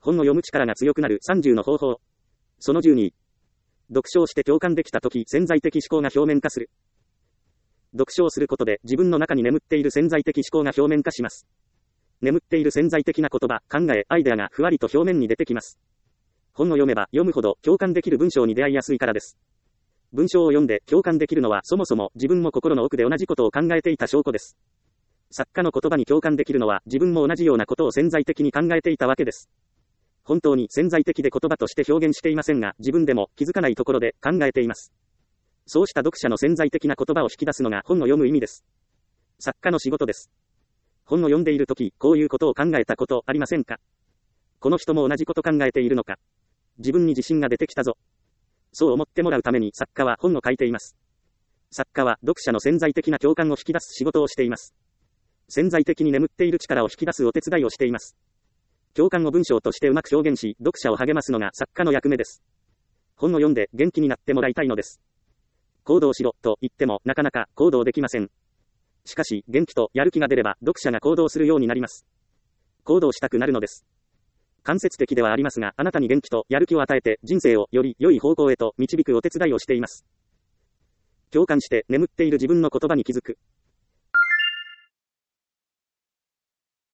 本を読む力が強くなる30の方法。その12。読書をして共感できたとき、潜在的思考が表面化する。読書をすることで自分の中に眠っている潜在的思考が表面化します。眠っている潜在的な言葉、考え、アイデアがふわりと表面に出てきます。本を読めば読むほど共感できる文章に出会いやすいからです。文章を読んで共感できるのはそもそも自分も心の奥で同じことを考えていた証拠です。作家の言葉に共感できるのは自分も同じようなことを潜在的に考えていたわけです。本当に潜在的で言葉として表現していませんが、自分でも気づかないところで考えています。そうした読者の潜在的な言葉を引き出すのが本を読む意味です。作家の仕事です。本を読んでいるとき、こういうことを考えたことありませんか？この人も同じこと考えているのか？自分に自信が出てきたぞ。そう思ってもらうために作家は本を書いています。作家は読者の潜在的な共感を引き出す仕事をしています。潜在的に眠っている力を引き出すお手伝いをしています。共感を文章としてうまく表現し、読者を励ますのが作家の役目です。本を読んで元気になってもらいたいのです。行動しろと言ってもなかなか行動できません。しかし元気とやる気が出れば読者が行動するようになります。行動したくなるのです。間接的ではありますが、あなたに元気とやる気を与えて人生をより良い方向へと導くお手伝いをしています。共感して眠っている自分の言葉に気づく。